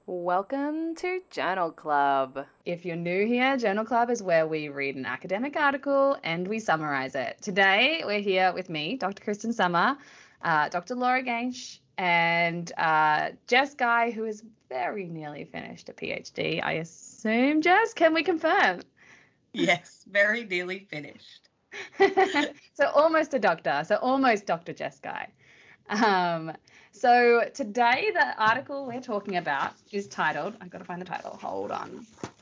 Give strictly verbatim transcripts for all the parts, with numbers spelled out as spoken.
Welcome to Journal Club. If you're new here, Journal Club is where we read an academic article and we summarize it. Today, we're here with me, Doctor Kristen Summer, uh, Doctor Laura Gainsh, and uh, Jess Guy, who is very nearly finished a PhD, I assume. Jess, can we confirm? Yes, very nearly finished. So almost a doctor, so almost Doctor Jess Guy. Um, so today the article we're talking about is titled, I've got to find the title, hold on.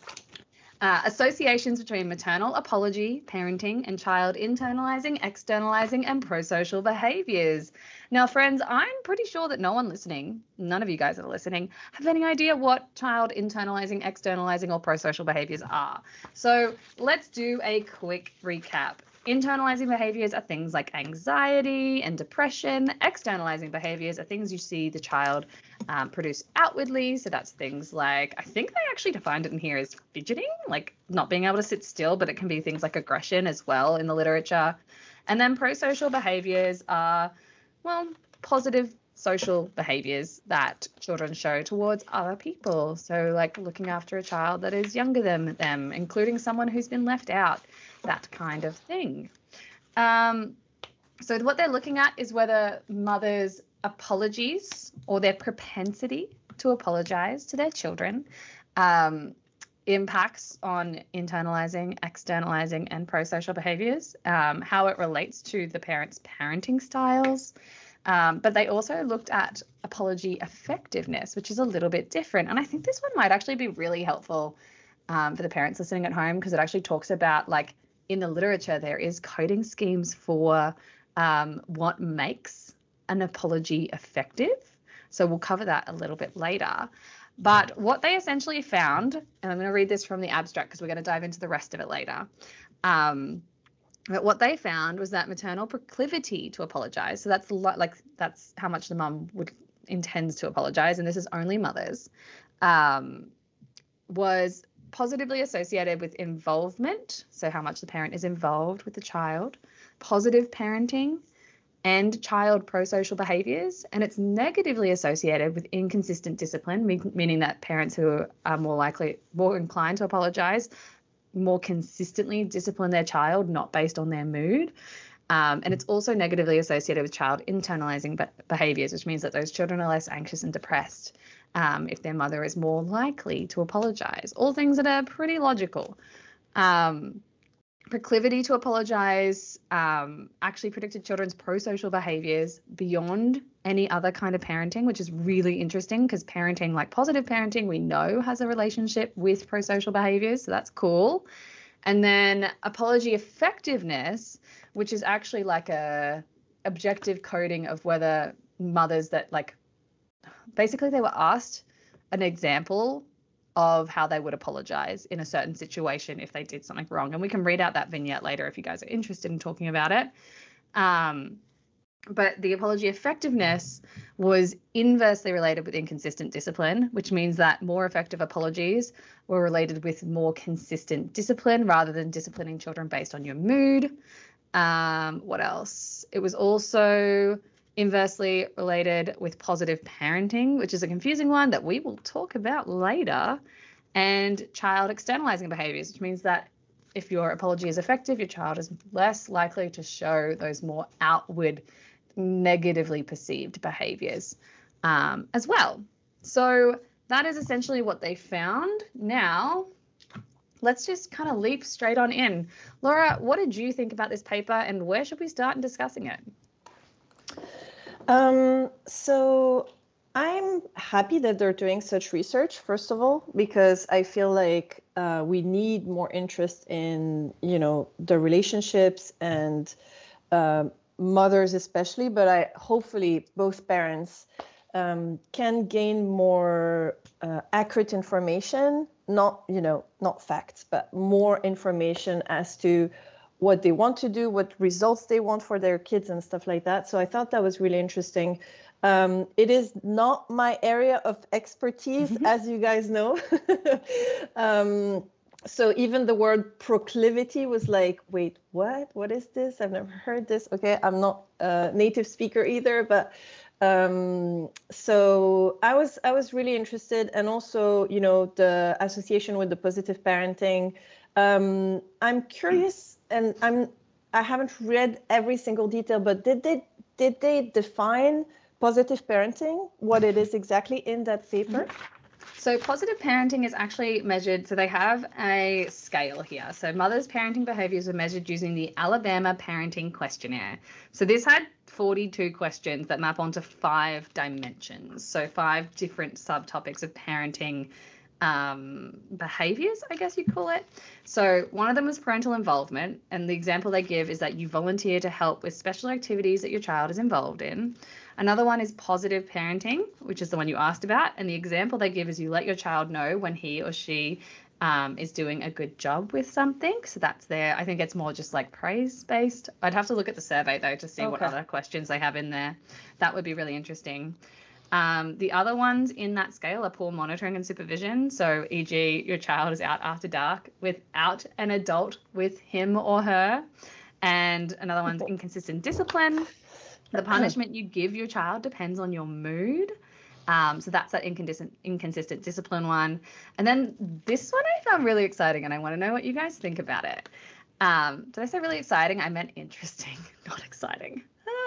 Uh, Associations between maternal apology, parenting, and child internalizing, externalizing, and prosocial behaviors. Now, friends, I'm pretty sure that no one listening, none of you guys that are listening, have any idea what child internalizing, externalizing, or prosocial behaviors are. So let's do a quick recap. Internalizing behaviors are things like anxiety and depression. Externalizing behaviors are things you see the child um, produce outwardly. So that's things like, I think they actually defined it in here as fidgeting, like not being able to sit still, but it can be things like aggression as well in the literature. And then prosocial behaviors are, well, positive social behaviors that children show towards other people. So like looking after a child that is younger than them, including someone who's been left out, that kind of thing. Um, so what they're looking at is whether mothers' apologies or their propensity to apologize to their children um, impacts on internalizing, externalizing, and prosocial behaviors, um, how it relates to the parents' parenting styles. Um, but they also looked at apology effectiveness, which is a little bit different. And I think this one might actually be really helpful um, for the parents listening at home, because it actually talks about, like, in the literature, there is coding schemes for um, what makes an apology effective. So we'll cover that a little bit later. But what they essentially found, and I'm going to read this from the abstract because we're going to dive into the rest of it later. Um, But what they found was that maternal proclivity to apologize, so that's like that's how much the mum would intends to apologize, and this is only mothers, um, was positively associated with involvement, so how much the parent is involved with the child, positive parenting, and child prosocial behaviors, and it's negatively associated with inconsistent discipline, meaning that parents who are more likely, more inclined to apologize, more consistently discipline their child, not based on their mood. Um, and it's also negatively associated with child internalizing be- behaviors, which means that those children are less anxious and depressed um, if their mother is more likely to apologize. All things that are pretty logical. Um, proclivity to apologize um, actually predicted children's prosocial behaviors beyond any other kind of parenting, which is really interesting because parenting, like positive parenting, we know has a relationship with prosocial behaviors. So that's cool. And then apology effectiveness, which is actually like a objective coding of whether mothers that like, basically they were asked an example of how they would apologize in a certain situation if they did something wrong. And we can read out that vignette later if you guys are interested in talking about it. Um, but the apology effectiveness was inversely related with inconsistent discipline, which means that more effective apologies were related with more consistent discipline rather than disciplining children based on your mood. Um, what else? It was also inversely related with positive parenting, which is a confusing one that we will talk about later, and child externalizing behaviors, which means that if your apology is effective, your child is less likely to show those more outward, negatively perceived behaviors um, as well. So that is essentially what they found. Now, let's just kind of leap straight on in. Laura, what did you think about this paper, and where should we start in discussing it? Um, so I'm happy that they're doing such research, first of all, because I feel like uh, we need more interest in, you know, the relationships and uh, mothers especially, but I hopefully both parents um, can gain more uh, accurate information, not, you know, not facts, but more information as to what they want to do, what results they want for their kids and stuff like that. So I thought that was really interesting. Um, it is not my area of expertise, mm-hmm. as you guys know. um, so even the word proclivity was like, wait, what? What is this? I've never heard this. Okay, I'm not a native speaker either, but Um, so I was I was really interested, and also, you know, the association with the positive parenting. Um, I'm curious, and I'm I haven't read every single detail, but did they did they define positive parenting, what it is exactly in that paper? So positive parenting is actually measured, so they have a scale here. So mothers' parenting behaviors were measured using the Alabama Parenting Questionnaire. So this had forty-two questions that map onto five dimensions. So five different subtopics of parenting um, behaviors, I guess you'd call it. So one of them was parental involvement. And the example they give is that you volunteer to help with special activities that your child is involved in. Another one is positive parenting, which is the one you asked about. And the example they give is you let your child know when he or she um, is doing a good job with something. So that's there. I think it's more just like praise based. I'd have to look at the survey though to see okay. what other questions they have in there. That would be really interesting. Um, the other ones in that scale are poor monitoring and supervision. So, for example, your child is out after dark without an adult with him or her. And another one's inconsistent discipline. The punishment you give your child depends on your mood. Um, so that's that inconsistent, inconsistent discipline one. And then this one I found really exciting, and I want to know what you guys think about it. Um, did I say really exciting? I meant interesting, not exciting.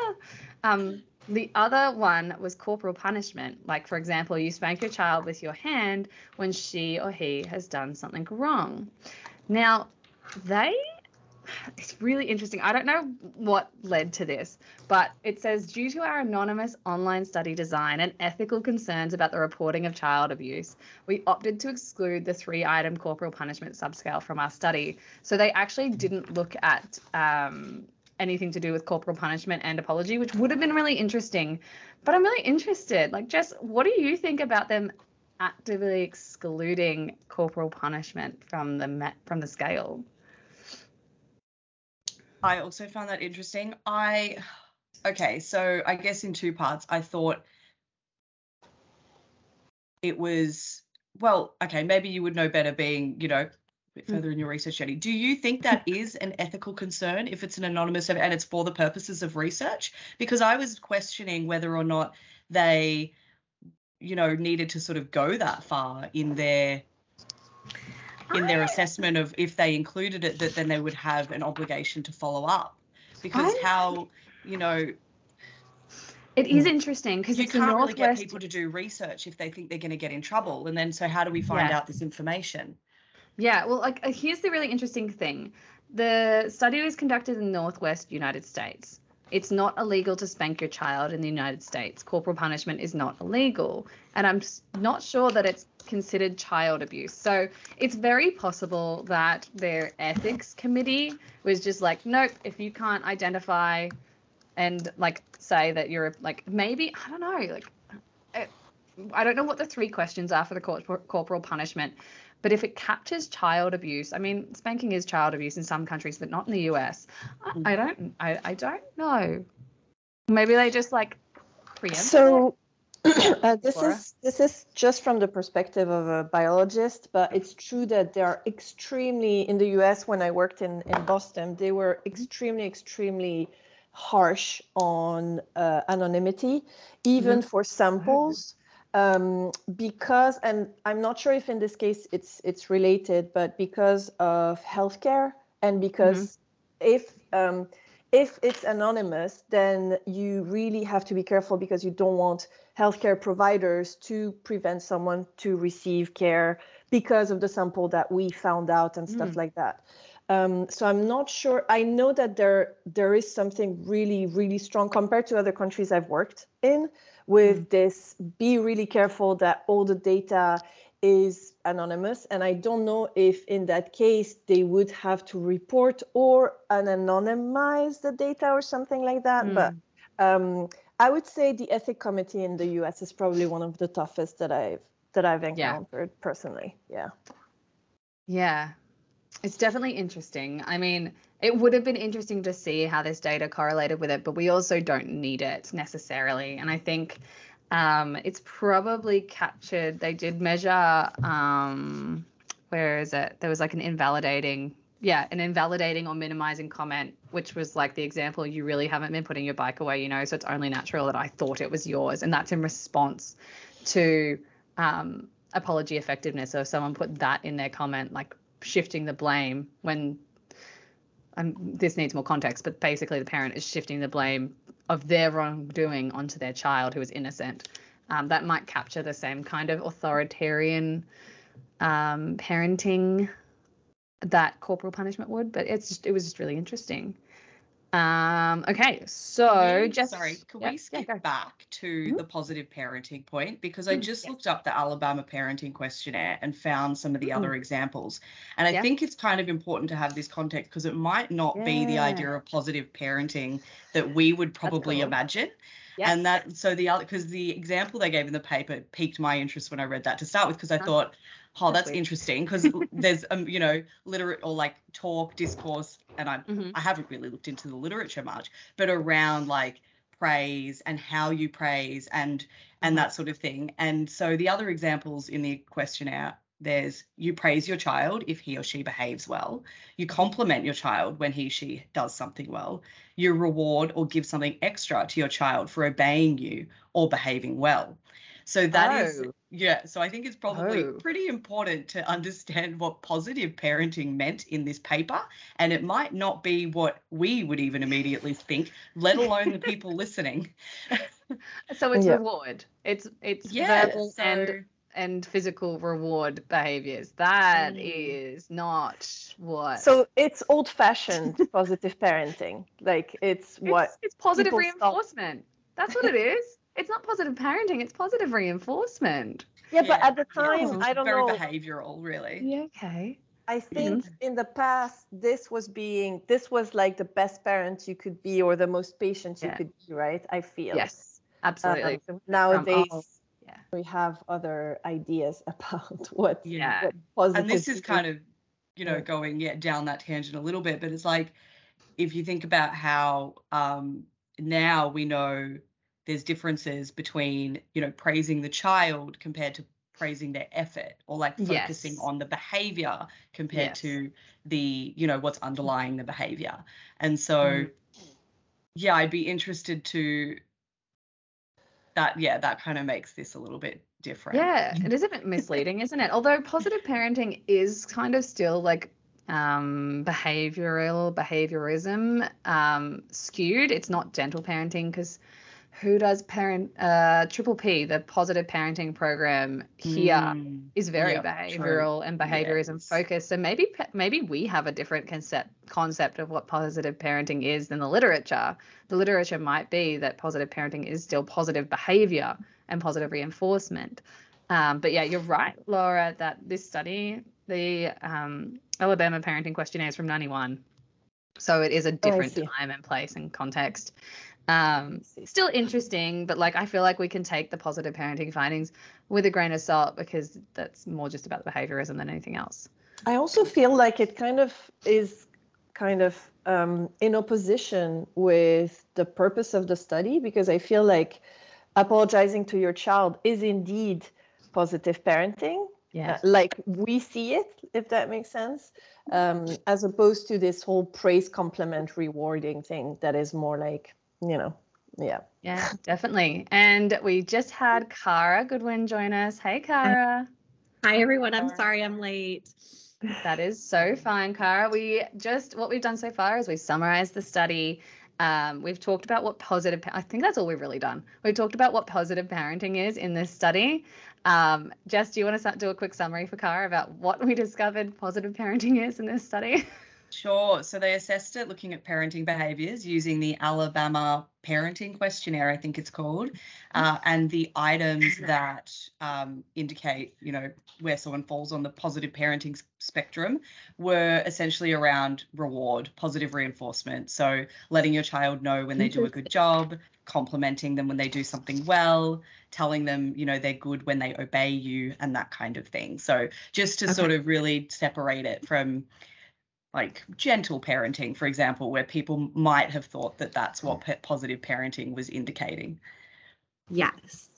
um, the other one was corporal punishment. Like, for example, you spank your child with your hand when she or he has done something wrong. Now, they... It's really interesting. I don't know what led to this, but it says, due to our anonymous online study design and ethical concerns about the reporting of child abuse, we opted to exclude the three-item corporal punishment subscale from our study. So they actually didn't look at um, anything to do with corporal punishment and apology, which would have been really interesting. But I'm really interested. Like, Jess, what do you think about them actively excluding corporal punishment from the from the scale? I also found that interesting. I, okay, so I guess in two parts, I thought it was, well, okay, maybe you would know better being, you know, a bit further in your research, Jenny. Do you think that is an ethical concern if it's an anonymous and it's for the purposes of research? Because I was questioning whether or not they, you know, needed to sort of go that far in their in their assessment of if they included it, that then they would have an obligation to follow up. Because I, how, you know... It is interesting because you it's can't the really Northwest... get people to do research if they think they're going to get in trouble. And then so how do we find yeah. out this information? Yeah, well, like uh, here's the really interesting thing. The study was conducted in the Northwest United States. It's not illegal to spank your child in the United States. Corporal punishment is not illegal. And I'm not sure that it's considered child abuse. So it's very possible that their ethics committee was just like, nope, if you can't identify and like say that you're like, maybe, I don't know, like, I don't know what the three questions are for the corpor- corporal punishment. But if it captures child abuse, I mean, spanking is child abuse in some countries, but not in the U S. I, I don't, I, I don't know. Maybe they just like preempt. So uh, this is this is just from the perspective of a biologist, but it's true that they are extremely in the U S. When I worked in in Boston, they were extremely, extremely harsh on uh, anonymity, even mm-hmm. for samples. Um, because, and I'm not sure if in this case it's it's related, but because of healthcare and because mm-hmm. if um, if it's anonymous, then you really have to be careful because you don't want healthcare providers to prevent someone to receive care because of the sample that we found out and stuff mm. like that. Um, so I'm not sure. I know that there there is something really, really strong compared to other countries I've worked in with mm. this, be really careful that all the data is anonymous. And I don't know if in that case they would have to report or anonymize the data or something like that. Mm. But um, I would say the ethics committee in the U S is probably one of the toughest that I've that I've encountered yeah. personally. Yeah. Yeah. It's definitely interesting. I mean, it would have been interesting to see how this data correlated with it, but we also don't need it necessarily. And I think um, it's probably captured. They did measure, um, where is it? There was like an invalidating yeah, an invalidating or minimizing comment, which was like the example, you really haven't been putting your bike away, you know, so it's only natural that I thought it was yours. And that's in response to um, apology effectiveness. So if someone put that in their comment, like shifting the blame when, and this needs more context, but basically the parent is shifting the blame of their wrongdoing onto their child who is innocent. Um, that might capture the same kind of authoritarian um, parenting that corporal punishment would, but it's just, it was just really interesting. Um, okay, so we, just sorry, can yeah, we skip yeah, back to mm-hmm. the positive parenting point? Because I just yeah. looked up the Alabama parenting questionnaire and found some of the mm-hmm. other examples. And I yeah. think it's kind of important to have this context because it might not yeah. be the idea of positive parenting that we would probably cool. imagine. Yes. And that, so the other, because the example they gave in the paper piqued my interest when I read that to start with, because I huh. thought, oh, that's, that's interesting, because there's, um, you know, literate or like talk, discourse, and I mm-hmm. I haven't really looked into the literature much, but around like praise and how you praise and and mm-hmm. that sort of thing. And so the other examples in the questionnaire, there's you praise your child if he or she behaves well, you compliment your child when he or she does something well, you reward or give something extra to your child for obeying you or behaving well. So that oh. is, yeah, so I think it's probably oh. pretty important to understand what positive parenting meant in this paper. And it might not be what we would even immediately think, let alone the people listening. So it's yeah. reward. It's it's yeah, verbal so... and and physical reward behaviors. That mm. is not what. So it's old-fashioned positive parenting. Like it's what it's, it's positive reinforcement. Stop. That's what it is. It's not positive parenting, it's positive reinforcement. Yeah, yeah. But at the time, yeah, I don't very know. Very behavioral, really. Yeah, okay. I think mm-hmm. in the past, this was being, this was like the best parent you could be or the most patient you yeah. could be, right? I feel. Yes, absolutely. Um, nowadays, um, oh, yeah. we have other ideas about what, yeah. what positive. And this is kind of, you know, going yeah, down that tangent a little bit, but it's like, if you think about how um, now we know there's differences between, you know, praising the child compared to praising their effort, or like focusing yes. on the behavior compared yes. to the, you know, what's underlying the behavior. And so, mm. yeah, I'd be interested to that. Yeah, that kind of makes this a little bit different. Yeah, it is a bit misleading, isn't it? Although positive parenting is kind of still like um, behavioral, behaviorism um, skewed. It's not gentle parenting because who does parent uh triple P, the positive parenting program here mm, is very yep, behavioral true. and behaviorism yes. focused. So maybe maybe we have a different concept concept of what positive parenting is than the literature. The literature might be that positive parenting is still positive behavior and positive reinforcement. Um, but yeah, you're right, Laura, that this study, the um, Alabama parenting questionnaire is from ninety-one. So it is a different oh, time and place and context. Um, still interesting, but like I feel like we can take the positive parenting findings with a grain of salt because that's more just about the behaviorism than anything else. I also feel like it kind of is kind of um, in opposition with the purpose of the study, because I feel like apologizing to your child is indeed positive parenting. Yeah, uh, like we see it, if that makes sense, um, as opposed to this whole praise, compliment, rewarding thing that is more like, you know, yeah. Yeah, definitely. And we just had Cara Goodwin join us. Hey, Cara. Hi, everyone. I'm sorry I'm late. That is so fine, Cara. We just, what we've done so far is we've summarized the study. Um, we've talked about what positive, I think that's all we've really done. We've talked about what positive parenting is in this study. Um, Jess, do you want to do a quick summary for Cara about what we discovered positive parenting is in this study? Sure. So they assessed it looking at parenting behaviors using the Alabama parenting questionnaire, I think it's called, uh, and the items that um, indicate, you know, where someone falls on the positive parenting spectrum were essentially around reward, positive reinforcement. So letting your child know when they do a good job, complimenting them when they do something well, telling them, you know, they're good when they obey you, and that kind of thing. So just to okay. sort of really separate it from like gentle parenting, for example, where people might have thought that that's what pe- positive parenting was indicating. Yes.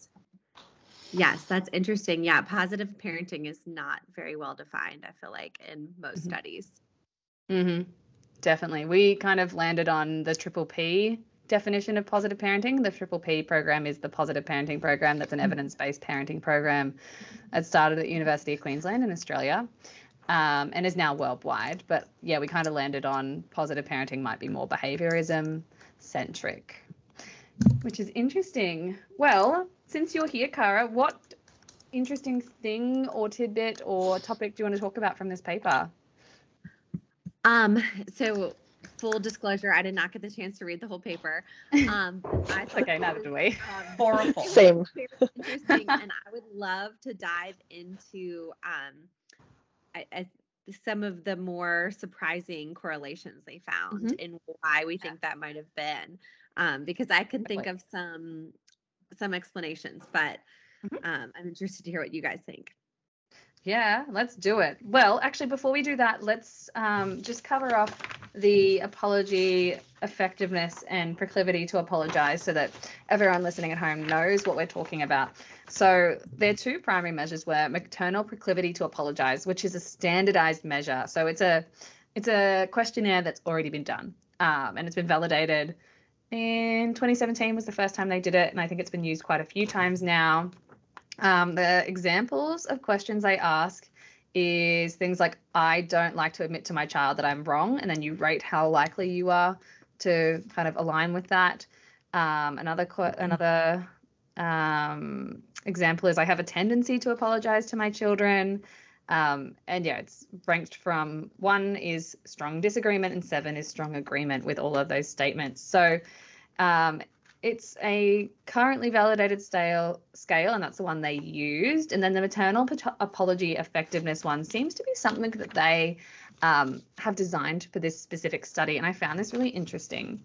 Yes, that's interesting. Yeah, positive parenting is not very well defined, I feel like, in most mm-hmm. studies. Mm-hmm. Definitely. We kind of landed on the triple P definition of positive parenting. The triple P program is the positive parenting program. That's an evidence-based parenting program. It started at University of Queensland in Australia, um, and is now worldwide. But yeah, we kind of landed on positive parenting might be more behaviorism centric, which is interesting. Well, since you're here, Cara, what interesting thing or tidbit or topic do you want to talk about from this paper? Um, so full disclosure, I did not get the chance to read the whole paper. Um, I It's okay, neither do we. Um, Horrible. Same. very interesting, and I would love to dive into um, I, I, some of the more surprising correlations they found Mhm. and why we think that might have been, um, because I can think Definitely. of some some explanations, but Mhm. um, I'm interested to hear what you guys think. Yeah, let's do it. Well, actually, before we do that, let's um, just cover off the apology effectiveness and proclivity to apologize so that everyone listening at home knows what we're talking about. So their two primary measures were maternal proclivity to apologize, which is a standardized measure. So it's a it's a questionnaire that's already been done, um, and it's been validated in twenty seventeen was the first time they did it, and I think it's been used quite a few times now. Um, the examples of questions I ask is things like, I don't like to admit to my child that I'm wrong, and then you rate how likely you are to kind of align with that. Um, another qu- another um, example is, I have a tendency to apologize to my children. Um, and yeah, it's ranked from one is strong disagreement and seven is strong agreement with all of those statements. So um, it's a currently validated scale, scale, and that's the one they used. And then the maternal pat- apology effectiveness one seems to be something that they um, have designed for this specific study. And I found this really interesting.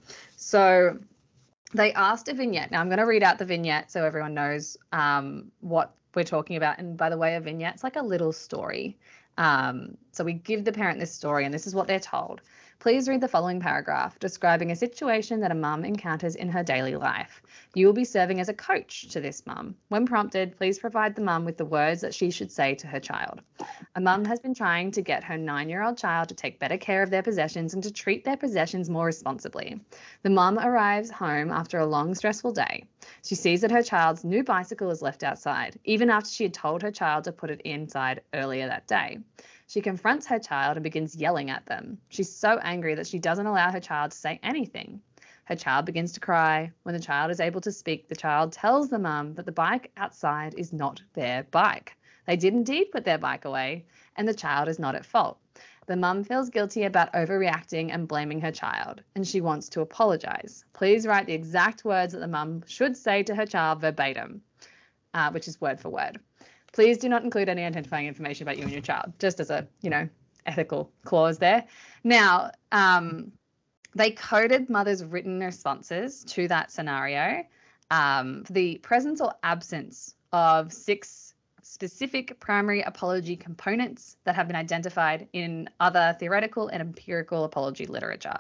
So they asked a vignette. Now I'm going to read out the vignette so everyone knows um, what we're talking about. And by the way, a vignette's like a little story. Um, so we give the parent this story, and this is what they're told. Please read the following paragraph describing a situation that a mum encounters in her daily life. You will be serving as a coach to this mum. When prompted, please provide the mum with the words that she should say to her child. A mum has been trying to get her nine-year-old child to take better care of their possessions and to treat their possessions more responsibly. The mum arrives home after a long, stressful day. She sees that her child's new bicycle is left outside, even after she had told her child to put it inside earlier that day. She confronts her child and begins yelling at them. She's so angry that she doesn't allow her child to say anything. Her child begins to cry. When the child is able to speak, the child tells the mum that the bike outside is not their bike. They did indeed put their bike away, and the child is not at fault. The mum feels guilty about overreacting and blaming her child, and she wants to apologize. Please write the exact words that the mum should say to her child verbatim, uh, which is word for word. Please do not include any identifying information about you and your child, just as a, you know, ethical clause there. Now, um, they coded mother's written responses to that scenario um, for the presence or absence of six specific primary apology components that have been identified in other theoretical and empirical apology literature.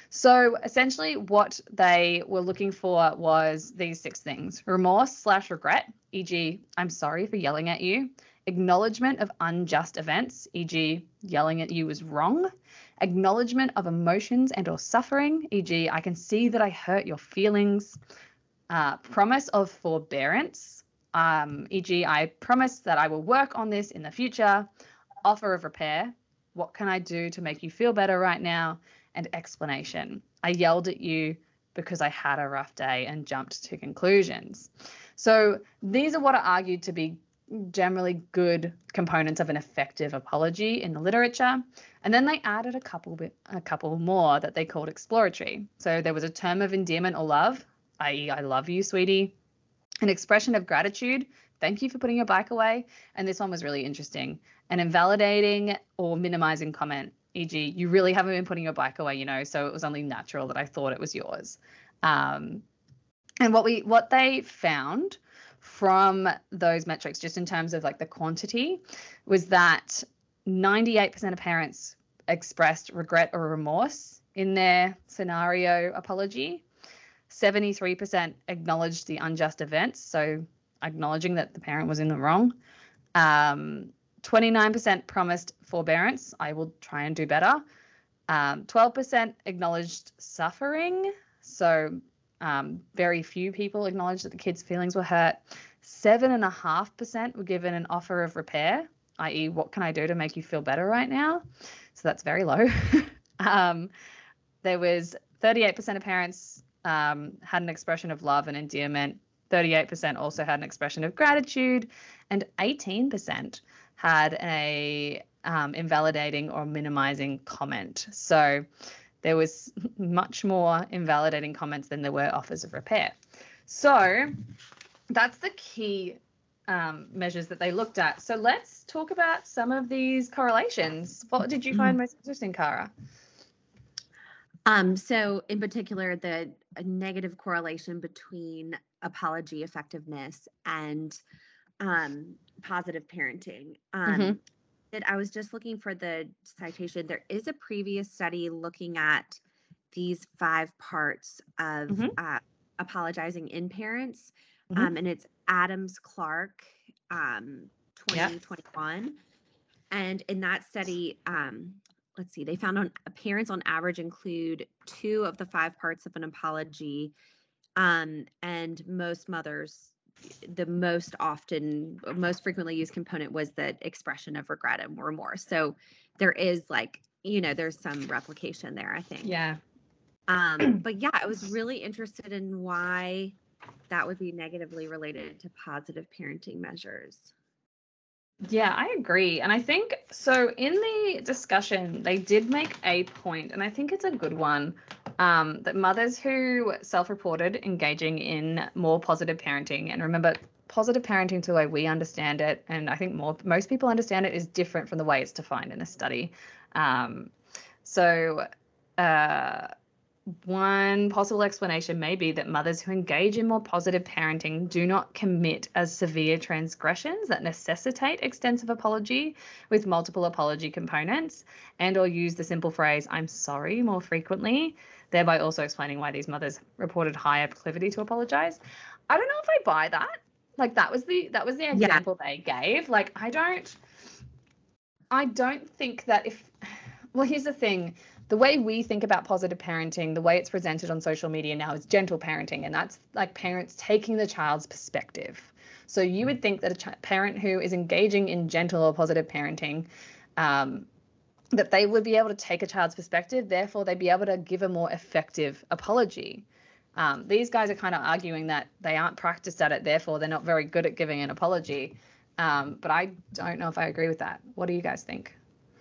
So essentially what they were looking for was these six things: remorse slash regret, for example, I'm sorry for yelling at you; acknowledgement of unjust events, for example, yelling at you was wrong; acknowledgement of emotions and or suffering, for example, I can see that I hurt your feelings; uh, promise of forbearance, um, for example, I promise that I will work on this in the future; offer of repair, what can I do to make you feel better right now; and explanation, I yelled at you because I had a rough day and jumped to conclusions. So these are what are argued to be generally good components of an effective apology in the literature. And then they added a couple bit, a couple more that they called exploratory. So there was a term of endearment or love, that is, I love you, sweetie; an expression of gratitude, thank you for putting your bike away. And this one was really interesting. An invalidating or minimizing comment, for example, you really haven't been putting your bike away, you know, so it was only natural that I thought it was yours. Um, and what we what they found from those metrics, just in terms of like the quantity, was that ninety-eight percent of parents expressed regret or remorse in their scenario apology. seventy-three percent acknowledged the unjust events, so acknowledging that the parent was in the wrong. Um, twenty-nine percent promised forbearance, I will try and do better. Um, twelve percent acknowledged suffering. So um, very few people acknowledged that the kids' feelings were hurt. seven point five percent were given an offer of repair, that is, what can I do to make you feel better right now? So that's very low. um, there was thirty-eight percent of parents um, had an expression of love and endearment. thirty-eight percent also had an expression of gratitude, and eighteen percent had a um, invalidating or minimizing comment. So there was much more invalidating comments than there were offers of repair. So that's the key um, measures that they looked at. So let's talk about some of these correlations. What did you find most interesting, Cara? Um, so in particular, the a negative correlation between apology effectiveness and um, positive parenting. Um, Mm-hmm. that I was just looking for the citation. There is a previous study looking at these five parts of Mhm. uh, apologizing in parents, Mhm. um, and it's Adams Clark, um, Yeah. twenty twenty-one. And in that study, um, let's see, they found on parents on average include two of the five parts of an apology, um, and most mothers, the most often, most frequently used component was the expression of regret and remorse. So there is like, you know, there's some replication there, I think. Yeah. Um, but yeah, I was really interested in why that would be negatively related to positive parenting measures. Yeah, I agree. And I think so in the discussion, they did make a point, and I think it's a good one, um, that mothers who self-reported engaging in more positive parenting, and remember, positive parenting to the way we understand it, and I think more most people understand it, is different from the way it's defined in a study. Um, so uh, one possible explanation may be that mothers who engage in more positive parenting do not commit as severe transgressions that necessitate extensive apology with multiple apology components, and or use the simple phrase "I'm sorry" more frequently, thereby also explaining why these mothers reported higher proclivity to apologize. I don't know if I buy that. Like that was the that was the example yeah. they gave. Like I don't I don't think that if well here's the thing. The way we think about positive parenting, the way it's presented on social media now is gentle parenting, and that's like parents taking the child's perspective. So you would think that a ch- parent who is engaging in gentle or positive parenting, um, that they would be able to take a child's perspective, therefore they'd be able to give a more effective apology. Um, these guys are kind of arguing that they aren't practiced at it, therefore they're not very good at giving an apology. Um, but I don't know if I agree with that. What do you guys think?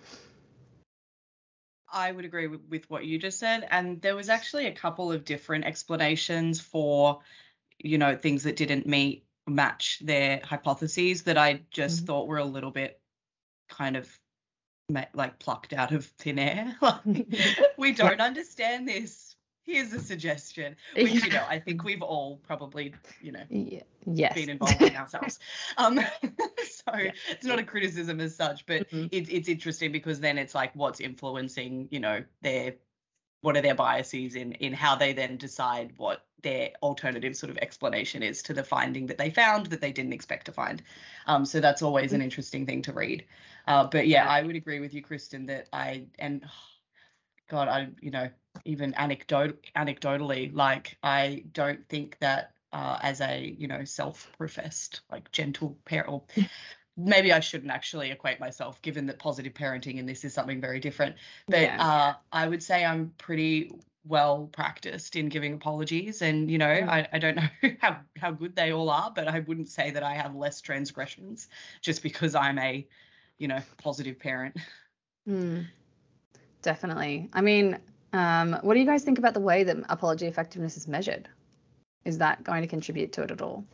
I would agree with, with what you just said. And there was actually a couple of different explanations for, you know, things that didn't meet match their hypotheses that I just mm-hmm. thought were a little bit kind of like plucked out of thin air. Like, we don't yeah. understand this. Here's a suggestion, which, you know, I think we've all probably, you know, yeah. yes. been involved in ourselves. Um, so yeah. it's not a criticism as such, but mm-hmm. it, it's interesting because then it's like what's influencing, you know, their, what are their biases in, in how they then decide what their alternative sort of explanation is to the finding that they found that they didn't expect to find. Um, so that's always an interesting thing to read. Uh, but yeah, I would agree with you, Kristen, that I, and God, I, you know, even anecdote, anecdotally, like I don't think that uh, as a, you know, self-professed, like gentle parent, or maybe I shouldn't actually equate myself, given that positive parenting and this is something very different. But yeah. uh, I would say I'm pretty well practiced in giving apologies, and you know, mm. I, I don't know how, how good they all are, but I wouldn't say that I have less transgressions just because I'm a, you know, positive parent. Mm. Definitely. I mean, um, what do you guys think about the way that apology effectiveness is measured? Is that going to contribute to it at all?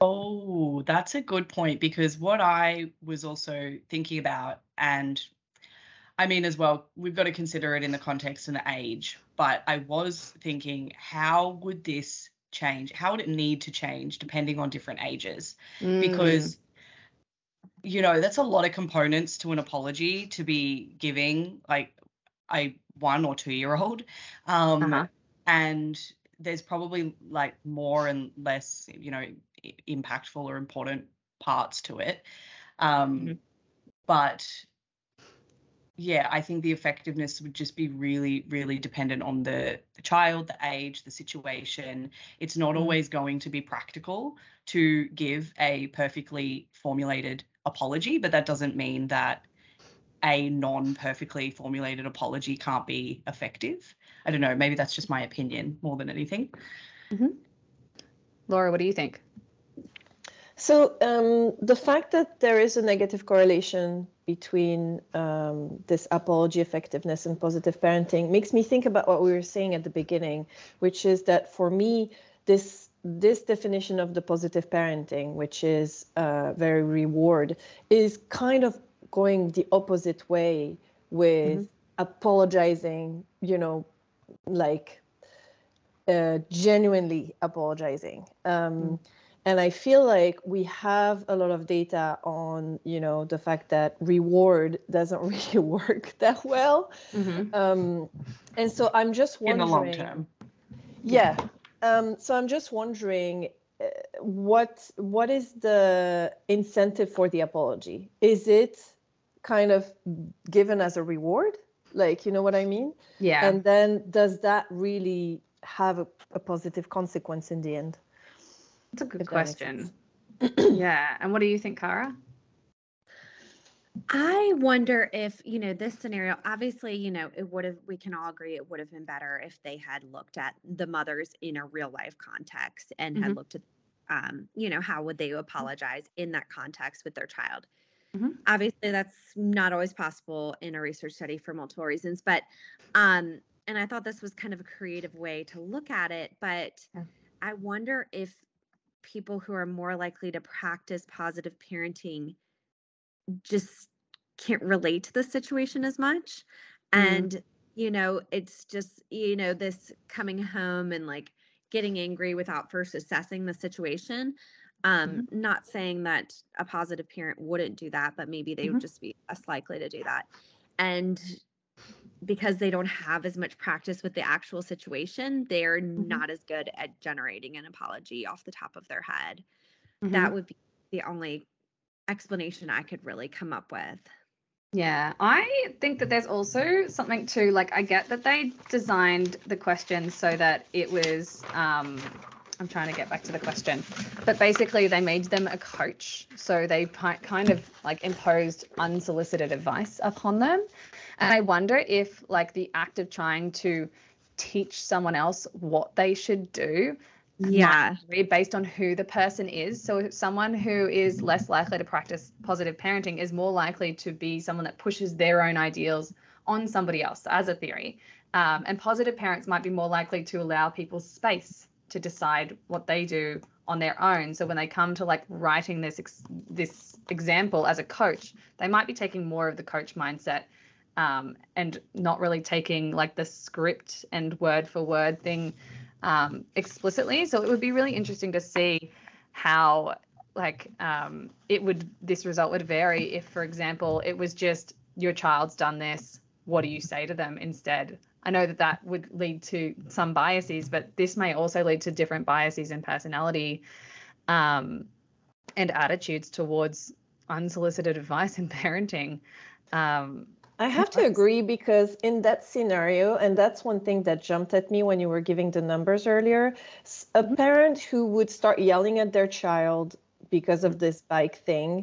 Oh, that's a good point, because what I was also thinking about, and I mean, as well, we've got to consider it in the context and the age, but I was thinking, how would this change? How would it need to change depending on different ages? Mm. Because, you know, that's a lot of components to an apology to be giving, like, a one or two year old. Um, uh-huh. And there's probably like more and less, you know, impactful or important parts to it. Um, mm-hmm. But yeah, I think the effectiveness would just be really, really dependent on the, the child, the age, the situation. It's not Mm. always going to be practical to give a perfectly formulated apology, but that doesn't mean that a non-perfectly formulated apology can't be effective. I don't know, maybe that's just my opinion more than anything. Mm-hmm. Laura, what do you think? So um, the fact that there is a negative correlation between um, this apology effectiveness and positive parenting makes me think about what we were saying at the beginning, which is that for me, this this definition of the positive parenting, which is uh, very reward, is kind of going the opposite way with Mhm. apologizing, you know, like uh, genuinely apologizing. Um, Mm. And I feel like we have a lot of data on, you know, the fact that reward doesn't really work that well. Mhm. Um, and so I'm just In wondering. the long term. Yeah. Um, so I'm just wondering, uh, what what is the incentive for the apology? Is it kind of given as a reward? Like, you know what I mean? Yeah. And then does that really have a, a positive consequence in the end? That's a good If that makes question. sense. Yeah. And what do you think, Cara? I wonder if, you know, this scenario, obviously, you know, it would have, we can all agree it would have been better if they had looked at the mothers in a real life context and had Mhm. looked at, um, you know, how would they apologize in that context with their child. Mhm. Obviously, that's not always possible in a research study for multiple reasons, but, um, and I thought this was kind of a creative way to look at it, but Yeah. I wonder if people who are more likely to practice positive parenting just can't relate to the situation as much. Mm. And, you know, it's just, you know, this coming home and like getting angry without first assessing the situation. Um, Mhm. not saying that a positive parent wouldn't do that, but maybe they Mhm. would just be less likely to do that. And because they don't have as much practice with the actual situation, they're Mhm. not as good at generating an apology off the top of their head. Mhm. That would be the only explanation I could really come up with. Yeah, I think that there's also something to, like, I get that they designed the question so that it was, um, I'm trying to get back to the question, but basically they made them a coach. So they pi- kind of like imposed unsolicited advice upon them. And I wonder if, like, the act of trying to teach someone else what they should do Yeah. might vary based on who the person is. So someone who is less likely to practice positive parenting is more likely to be someone that pushes their own ideals on somebody else, as a theory. Um, and positive parents might be more likely to allow people space to decide what they do on their own. So when they come to like writing this ex- this example as a coach, they might be taking more of the coach mindset, um, and not really taking like the script and word for word thing um, explicitly. So it would be really interesting to see how like um, it would this result would vary if, for example, it was just your child's done this. What do you say to them instead? I know that that would lead to some biases, but this may also lead to different biases in personality um, and attitudes towards unsolicited advice in parenting. Um, I have to agree, because in that scenario, and that's one thing that jumped at me when you were giving the numbers earlier, s- a Mhm. parent who would start yelling at their child because of this bike thing,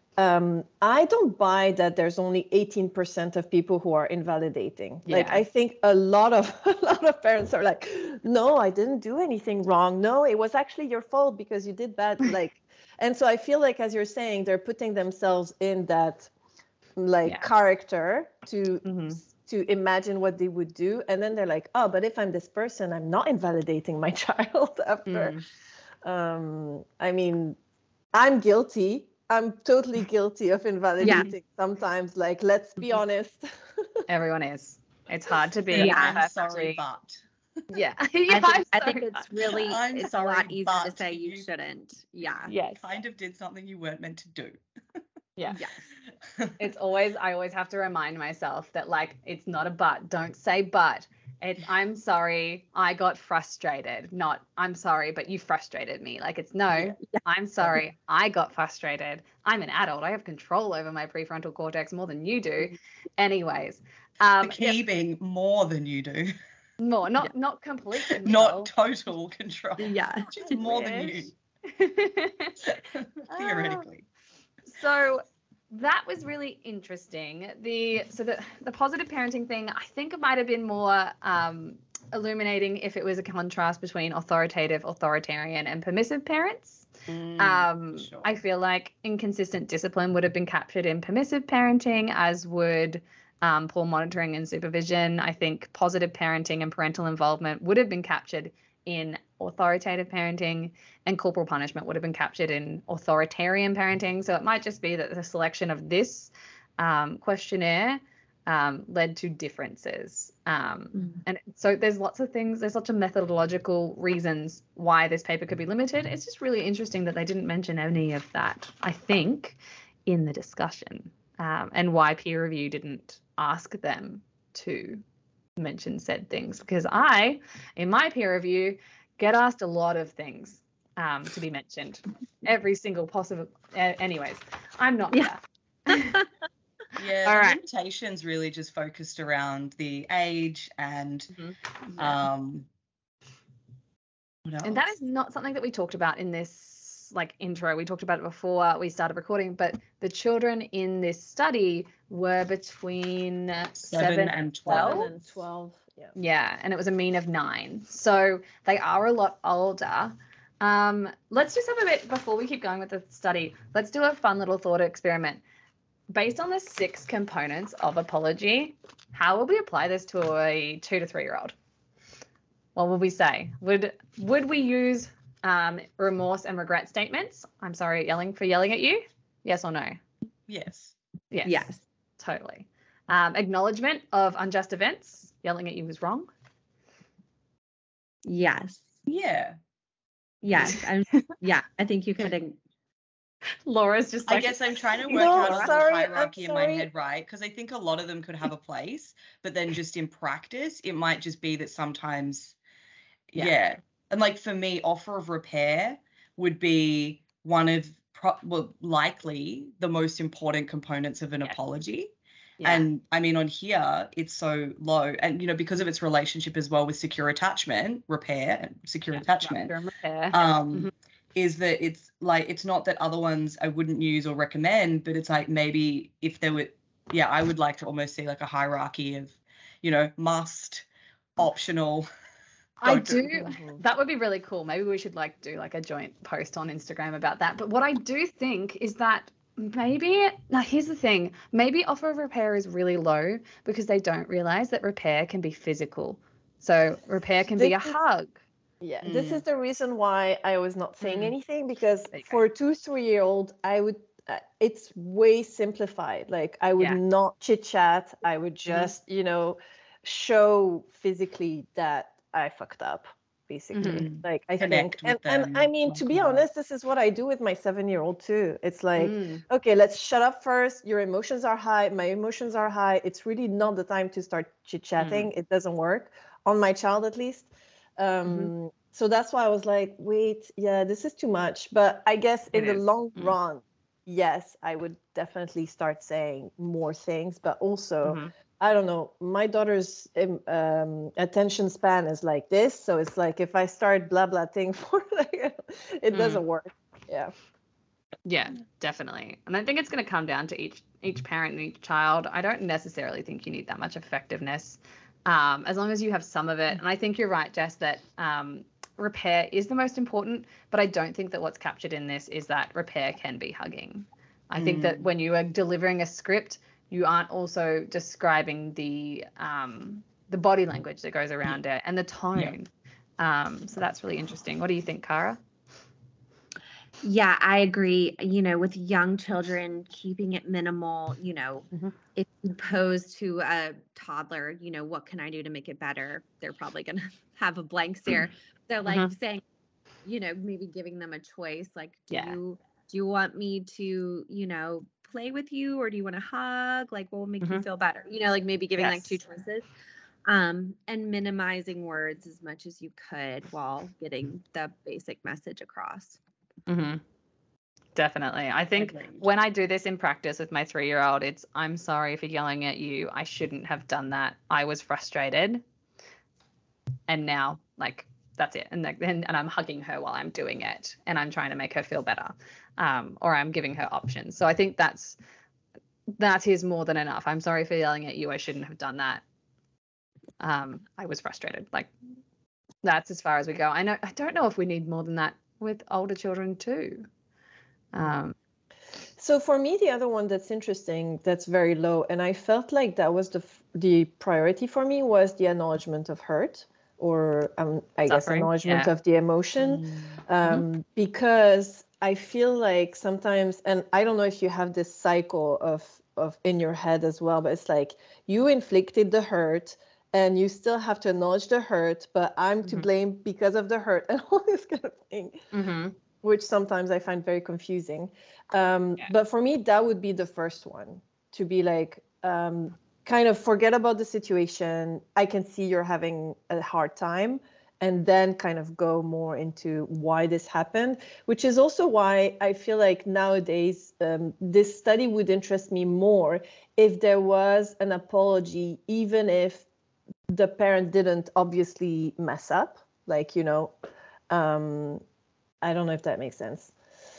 um, I don't buy that there's only eighteen percent of people who are invalidating. Like, Yeah. I think a lot of a lot of parents are like, no, I didn't do anything wrong. No, it was actually your fault because you did bad. Like, and so I feel like, as you're saying, they're putting themselves in that like Yeah. character to Mhm. to imagine what they would do, and then they're like, oh, but if I'm this person, I'm not invalidating my child after. Mm. um I mean, I'm guilty. I'm totally guilty of invalidating sometimes. Like, let's be Mhm. honest. Everyone is. It's hard to be. The Yeah. I'm sorry, perfectly- but. Yeah. I yeah think I'm I think sorry. it's really I'm it's a sorry, lot easier to but say you you- shouldn't. Yeah. Yes. Kind of did something you weren't meant to do. Yeah. Yes. It's always, I always have to remind myself that, like, it's not a but. Don't say but. It's I'm sorry, I got frustrated. Not I'm sorry, but you frustrated me. Like it's no, Yeah. I'm sorry, I got frustrated. I'm an adult. I have control over my prefrontal cortex more than you do. Anyways, um, The key being more than you do, more, not not complete control. not total control. Yeah. Just more than you, Ah. theoretically. So that was really interesting. The so the the positive parenting thing, I think it might have been more um, illuminating if it was a contrast between authoritative, authoritarian, and permissive parents. Um, sure. I feel like inconsistent discipline would have been captured in permissive parenting, as would um, poor monitoring and supervision. I think positive parenting and parental involvement would have been captured in authoritative parenting, and corporal punishment would have been captured in authoritarian parenting. So it might just be that the selection of this um, questionnaire um, led to differences. Um, Mm. and so there's lots of things, there's lots of methodological reasons why this paper could be limited. It's just really interesting that they didn't mention any of that, I think, in the discussion, um, and why peer review didn't ask them to mention said things, because I, in my peer review, get asked a lot of things um, to be mentioned, every single possible. Uh, anyways, I'm not Yeah. there. Yeah, All the right. limitations really just focused around the age and Mhm. um what else? And that is not something that we talked about in this like intro. We talked about it before we started recording, but the children in this study were between Seven seven and twelve. Seven and twelve. Yeah. Yeah, and it was a mean of nine. So they are a lot older. Um, let's just have a bit, before we keep going with the study, let's do a fun little thought experiment. Based on the six components of apology, how would we apply this to a two to three year old? What would we say? Would would we use um, remorse and regret statements? I'm sorry, yelling for yelling at you. Yes or no? Yes. Yes. Yes. Totally. Um, acknowledgement of unjust events. Yelling at you was wrong. Yes. Yeah. Yes. I'm, yeah. I think you could. Laura's just I like, guess I'm trying to work No, out a little sorry, I'm hierarchy in my sorry. head, right? Because I think a lot of them could have a place, but then just in practice, it might just be that sometimes, Yeah. yeah. And like for me, offer of repair would be one of, pro- well, likely the most important components of an Yeah. apology. yeah. And I mean, on here, it's so low. And, you know, because of its relationship as well with secure attachment, repair, and secure Yeah, attachment, rupture and repair. um, Mhm. is that it's like, it's not that other ones I wouldn't use or recommend, but it's like maybe if there were, yeah, I would like to almost see like a hierarchy of, you know, must, optional. I don't do. Mhm. That would be really cool. Maybe we should like do like a joint post on Instagram about that. But what I do think is that maybe, now here's the thing, maybe offer of repair is really low because they don't realize that repair can be physical. So repair can be a This is- hug. Yeah, this Mm. is the reason why I was not saying Mm. anything, because There you go. for a two, three year old, I would, uh, it's way simplified. Like I would Yeah. not chit chat. I would just, you know, show physically that I fucked up, basically. Mhm. Like I Connect think, and, with and them I mean, to be more. honest, this is what I do with my seven year old too. It's like, Mm. okay, let's shut up first. Your emotions are high. My emotions are high. It's really not the time to start chit chatting. It doesn't work on my child, at least. Um, So that's why I was like, wait, yeah, this is too much. But I guess in It the is. long Mm. run, yes, I would definitely start saying more things. But also, Mhm. I don't know, my daughter's um, um, attention span is like this. So it's like if I start blah blah thing for like, it Mm. doesn't work. Yeah. Yeah, definitely. And I think it's going to come down to each each parent and each child. I don't necessarily think you need that much effectiveness, um, as long as you have some of it. And I think you're right, Jess, that um, repair is the most important. But I don't think that what's captured in this is that repair can be hugging. I think that Mm. when you are delivering a script, you aren't also describing the um, the body language that goes around it and the tone. Um, so that's really interesting. What do you think, Cara? Yeah, I agree. You know, with young children, keeping it minimal, you know, Mhm. if you pose to a toddler, you know, what can I do to make it better? They're probably going to have a blank stare. They're like Mhm. saying, you know, maybe giving them a choice. Like, do Yeah. you, do you want me to, you know, play with you, or do you want to hug? Like, what will make you Mhm. feel better? You know, like maybe giving like two Yes. choices. Um, and minimizing words as much as you could while getting the basic message across. Mm-hmm. Definitely. I think Agreed. when I do this in practice with my three-year-old, it's, I'm sorry for yelling at you. I shouldn't have done that. I was frustrated. And now, like, that's it. And, and, and I'm hugging her while I'm doing it. And I'm trying to make her feel better. Um, or I'm giving her options. So I think that's, that is more than enough. I'm sorry for yelling at you. I shouldn't have done that. Um, I was frustrated. Like, that's as far as we go. I know, I don't know if we need more than that with older children too. Um, So for me, the other one that's interesting, that's very low, and I felt like that was the f- the priority for me, was the acknowledgement of hurt, or um, I guess Suffering, acknowledgement yeah. of the emotion, um, because I feel like sometimes, and I don't know if you have this cycle of of in your head as well, but it's like you inflicted the hurt. And you still have to acknowledge the hurt, but I'm to Mhm. blame because of the hurt and all this kind of thing. Mm-hmm. Which sometimes I find very confusing. Um, Yeah. But for me, that would be the first one, to be like, um, kind of forget about the situation. I can see you're having a hard time, and then kind of go more into why this happened, which is also why I feel like nowadays um, this study would interest me more if there was an apology, even if the parent didn't obviously mess up, like, you know, um, I don't know if that makes sense.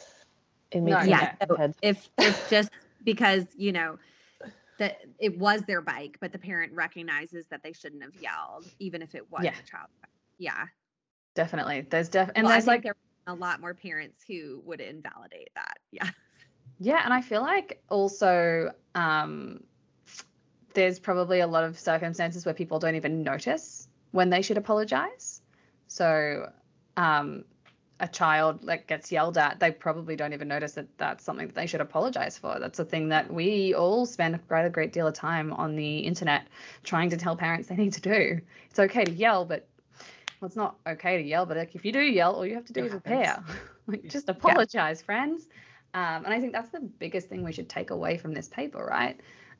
It makes No, sense Yeah. in So my head. if if just because, you know, that it was their bike, but the parent recognizes that they shouldn't have yelled, even if it was Yeah. the child. Yeah. Definitely. There's def and Well, I there's think like, there are a lot more parents who would invalidate that. Yeah. yeah, and I feel like also um there's probably a lot of circumstances where people don't even notice when they should apologize. So um a child like gets yelled at, they probably don't even notice that that's something that they should apologize for. That's a thing that we all spend quite a great deal of time on the internet trying to tell parents they need to do. It's okay to yell, but well, it's not okay to yell, but like if you do yell, all you have to do It is happens. repair. Like just apologize, friends. Um, and I think that's the biggest thing we should take away from this paper, right?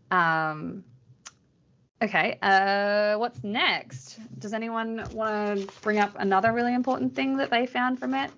Um, okay, uh, what's next? Does anyone want to bring up another really important thing that they found from it?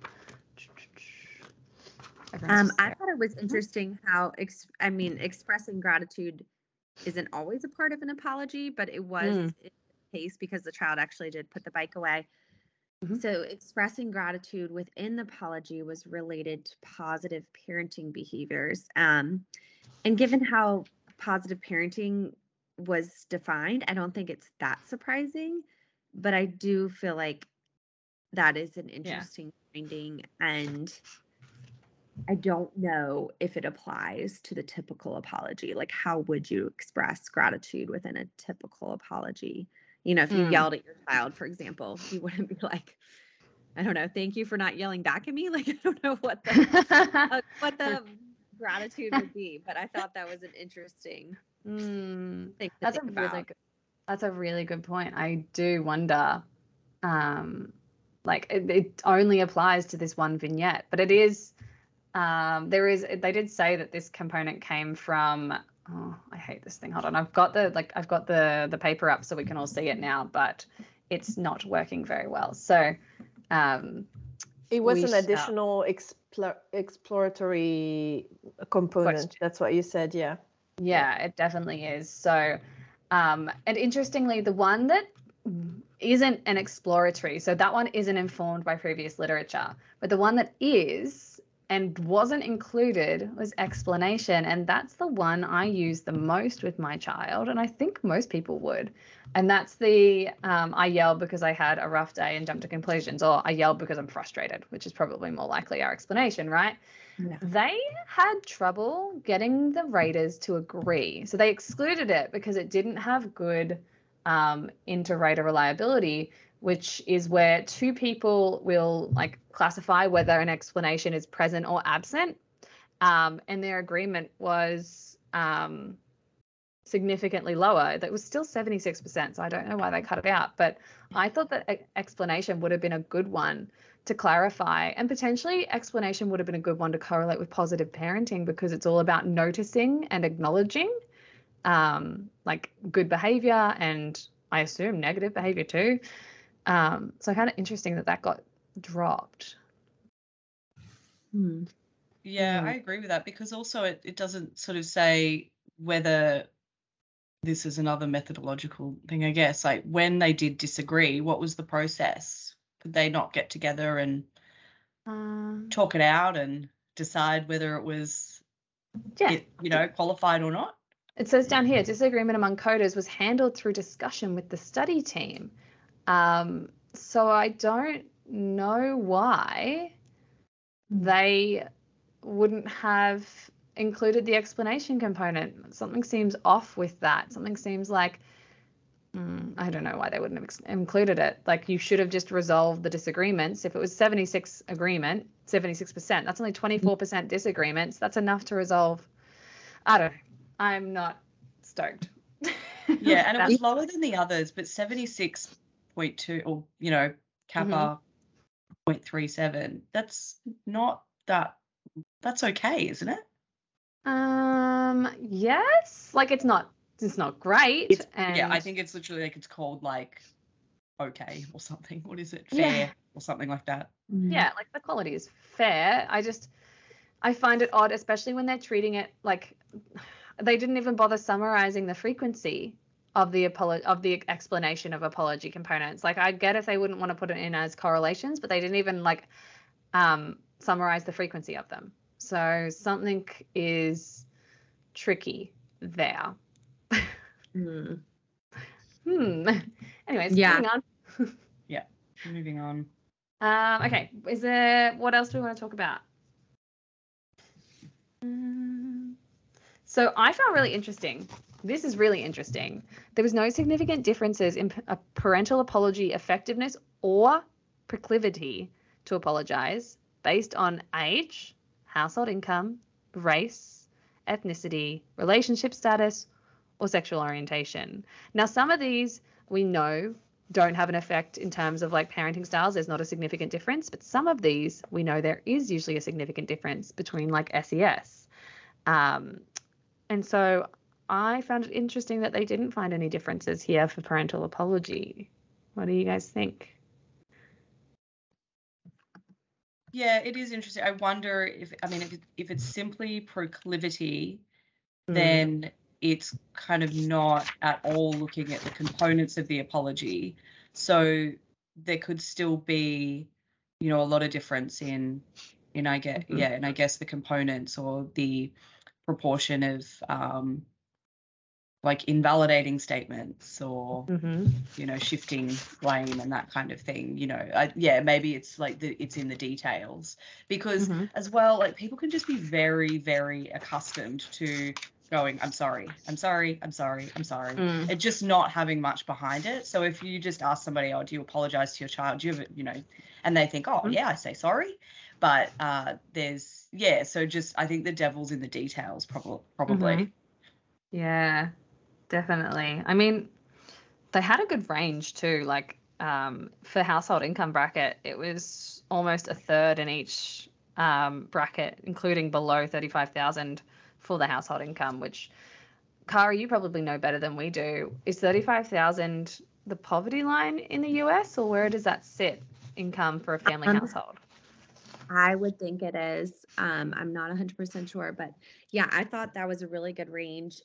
Everyone's Um, just I there. thought it was interesting how, ex- I mean, expressing gratitude isn't always a part of an apology, but it was Mm. in this case because the child actually did put the bike away. Mhm. So expressing gratitude within the apology was related to positive parenting behaviors. Um, and given how positive parenting was defined, I don't think it's that surprising, but I do feel like that is an interesting finding, and I don't know if it applies to the typical apology. Like, how would you express gratitude within a typical apology? You know, if you Mm. yelled at your child, for example, you wouldn't be like, I don't know, thank you for not yelling back at me. Like, I don't know what the uh, what the gratitude would be, but I thought that was an interesting Mm. thing to That's a think really about. good, that's a really good point. I do wonder, um, like it, it only applies to this one vignette, but it is, um, there is, they did say that this component came from, oh, I hate this thing. Hold on. I've got the, like, I've got the, the paper up so we can all see it now, but it's not working very well. So, um, It was we an shall- additional explor- exploratory component. Question. That's what you said, yeah. Yeah, it definitely is. So, um, and interestingly, the one that isn't an exploratory, so that one isn't informed by previous literature, but the one that is and wasn't included was explanation. And that's the one I use the most with my child. And I think most people would. And that's the um, I yelled because I had a rough day and jumped to conclusions, or I yelled because I'm frustrated, which is probably more likely our explanation, right? Yeah. They had trouble getting the raters to agree. So they excluded it because it didn't have good um, inter-rater reliability, which is where two people will like classify whether an explanation is present or absent. Um, and their agreement was um, significantly lower. That was still seventy-six percent. So I don't know why they cut it out. But I thought that explanation would have been a good one to clarify, and potentially explanation would have been a good one to correlate with positive parenting, because it's all about noticing and acknowledging um, like good behavior and I assume, negative behavior too. Um, so kind of interesting that that got dropped. Hmm. Yeah, Mm. I agree with that, because also it, it doesn't sort of say whether this is another methodological thing, I guess. Like, when they did disagree, what was the process? Could they not get together and Um, talk it out and decide whether it was, yeah. it, you know, qualified or not? It says down here, disagreement among coders was handled through discussion with the study team. Um, so I don't know why they wouldn't have included the explanation component. Something seems off with that. Something seems like, mm, I don't know why they wouldn't have ex- included it. Like, you should have just resolved the disagreements. If it was seventy-six agreement, seventy-six percent, that's only twenty-four percent disagreements. That's enough to resolve. I don't know. I'm not stoked. Yeah, and it was That's- lower than the others, but seventy-six point two, or, you know, kappa zero point three seven, that's not that, that's okay, isn't it? Um, yes. Like, it's not, it's not great. It's, and yeah, I think it's literally like, it's called like okay or something. What is it? Fair Yeah. or something like that. yeah, like the quality is fair. I just, I find it odd, especially when they're treating it like they didn't even bother summarizing the frequency of the apolo- of the explanation of apology components. Like, I get if they wouldn't want to put it in as correlations, but they didn't even like um, summarize the frequency of them. So something is tricky there. Hmm. Hmm. Anyways, Yeah. moving on. Moving on. Um, okay, is there, what else do we want to talk about? Um, so I found really interesting. This is really interesting. There was no significant differences in p- a parental apology effectiveness or proclivity to apologize based on age, household income, race, ethnicity, relationship status, or sexual orientation. Now, some of these we know don't have an effect in terms of like parenting styles. There's not a significant difference, but some of these we know there is usually a significant difference between like S E S. Um, and so I found it interesting that they didn't find any differences here for parental apology. What do you guys think? Yeah, it is interesting. I wonder if, I mean, if, it, if it's simply proclivity, Mm. then it's kind of not at all looking at the components of the apology. So there could still be, you know, a lot of difference in, in I get, Mhm. yeah, and I guess the components or the proportion of, um, like invalidating statements or, Mm-hmm. you know, shifting blame and that kind of thing. You know, I, yeah, maybe it's like the, it's in the details, because Mhm. as well, like people can just be very, very accustomed to going, I'm sorry, I'm sorry, I'm sorry, I'm sorry, Mm. and just not having much behind it. So if you just ask somebody, oh, do you apologize to your child? Do you have it, you know, and they think, oh, Mhm. yeah, I say sorry. But uh, there's, yeah, so just, I think the devil's in the details, probably. probably. Mhm. Yeah, definitely. I mean, they had a good range too. Like, um, for household income bracket, it was almost a third in each um, bracket, including below thirty-five thousand for the household income, which, Kara, you probably know better than we do. Is thirty-five thousand the poverty line in the U S, or where does that sit, income for a family Um, household? I would think it is. Um, I'm not one hundred percent sure, but yeah, I thought that was a really good range.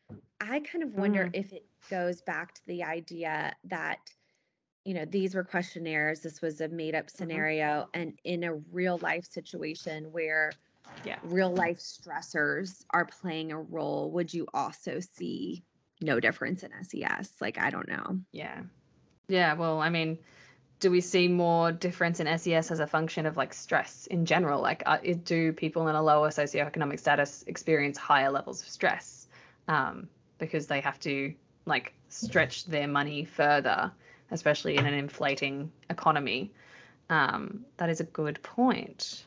I kind of wonder Mm. if it goes back to the idea that, you know, these were questionnaires, this was a made up scenario, and in a real life situation where Yeah. real life stressors are playing a role, would you also see no difference in S E S? Like, I don't know. Yeah. Yeah. Well, I mean, do we see more difference in S E S as a function of like stress in general? Like, uh, it- do people in a lower socioeconomic status experience higher levels of stress um, because they have to like stretch their money further, especially in an inflating economy? Um, that is a good point.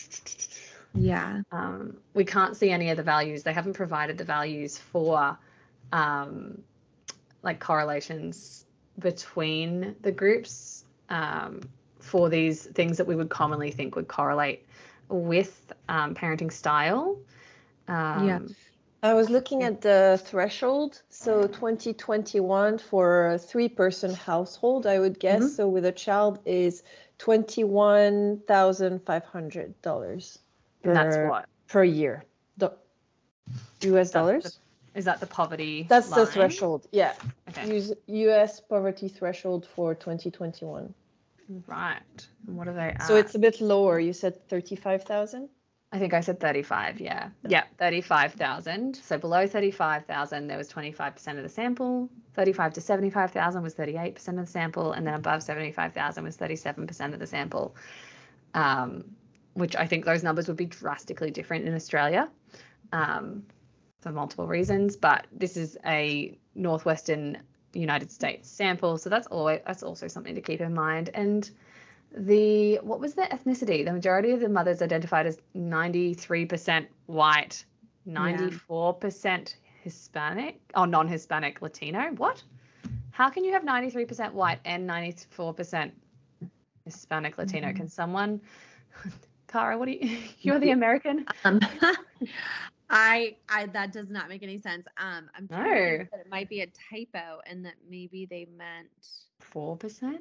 Yeah. Um, we can't see any of the values. They haven't provided the values for um, like correlations between the groups um, for these things that we would commonly think would correlate with um, parenting style. Um, Yeah. I was looking at the threshold. So twenty twenty-one for a three-person household, I would guess. Mhm. So with a child is twenty-one thousand five hundred dollars And that's per what? per year. Do- U S That's the- dollars. Is that the poverty That's the line? threshold. Yeah. Okay. Use U S poverty threshold for twenty twenty-one. Right. And what are they So at? it's a bit lower. You said thirty-five thousand? I think I said thirty-five, yeah. Yeah, thirty-five thousand. So below thirty-five thousand, there was twenty-five percent of the sample. thirty-five to seventy-five thousand was thirty-eight percent of the sample. And then above seventy-five thousand was thirty-seven percent of the sample, um, which I think those numbers would be drastically different in Australia um, for multiple reasons. But this is a Northwestern United States sample. So that's, always, that's also something to keep in mind. And the what was their ethnicity? The majority of the mothers identified as ninety-three percent white, ninety-four percent Hispanic, oh, non-Hispanic Latino. What? How can you have ninety-three percent white and ninety-four percent Hispanic Latino? Mhm. Can someone, Cara, what do you, you're the American? Um, I, I, that does not make any sense. Um, I'm trying to think that it might be a typo and that maybe they meant, four percent?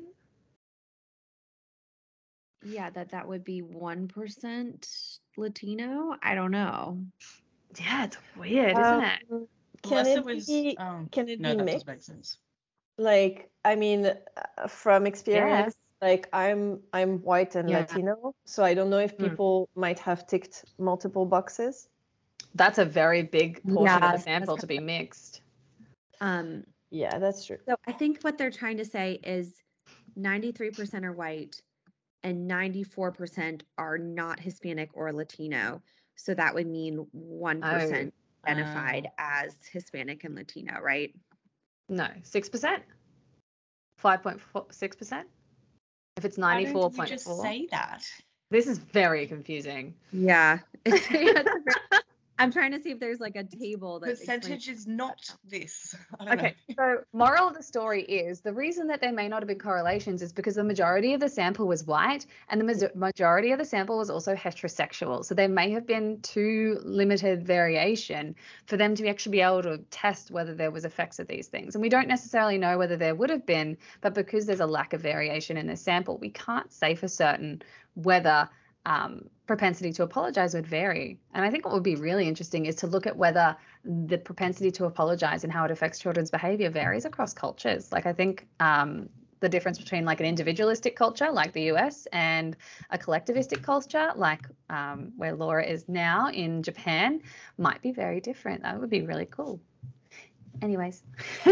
yeah, that that would be one percent Latino. I don't know. Yeah, it's weird, isn't it? Um, Can Unless it it was. be, Um, can it no, be that mixed? does make sense. Like, I mean, uh, from experience, like I'm I'm white and Yeah. Latino, so I don't know if Mm. people might have ticked multiple boxes. That's a very big portion Yeah, of the that's sample to be mixed. Um, Yeah, that's true. so I think what they're trying to say is ninety-three percent are white and ninety-four percent are not Hispanic or Latino. So that would mean one percent identified as Hispanic and Latino, right? No, six percent? five point six percent? If it's Why don't ninety-four we point just four? say that? This is very confusing. Yeah. It's- yeah, it's a very- I'm trying to see if there's like a table that explains- Percentage is not this. I don't Okay, know. so moral of the story is the reason that there may not have been correlations is because the majority of the sample was white and the ma- majority of the sample was also heterosexual. So there may have been too limited variation for them to actually be able to test whether there was effects of these things. And we don't necessarily know whether there would have been, but because there's a lack of variation in the sample, we can't say for certain whether um, propensity to apologize would vary. And I think what would be really interesting is to look at whether the propensity to apologize and how it affects children's behavior varies across cultures. Like I think um, the difference between like an individualistic culture like the U S and a collectivistic culture like um, where Laura is now in Japan might be very different. That would be really cool. Anyways.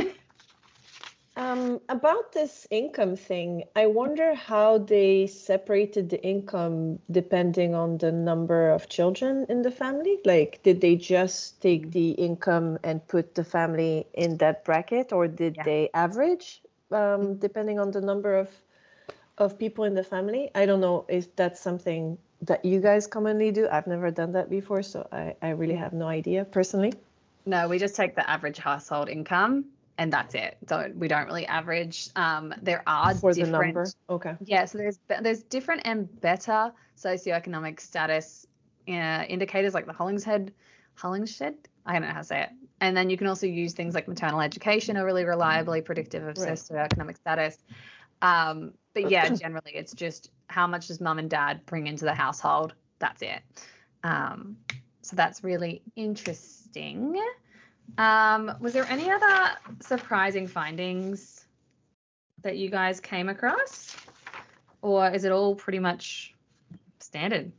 Um, about this income thing, I wonder how they separated the income depending on the number of children in the family. Like, did they just take the income and put the family in that bracket, or did Yeah. they average um, depending on the number of of people in the family? I don't know if that's something that you guys commonly do. I've never done that before, so I, I really have no idea personally. No, we just take the average household income and that's it. So we don't really average. Um, there are For the different, number, okay. yeah. So there's be- there's different and better socioeconomic status uh, indicators like the Hollingshead, Hollingshead. I don't know how to say it. And then you can also use things like maternal education are really reliably predictive of Right. socioeconomic status. Um, but yeah, generally it's just how much does mum and dad bring into the household? That's it. Um, so that's really interesting. Um, was there any other surprising findings that you guys came across? Or is it all pretty much standard?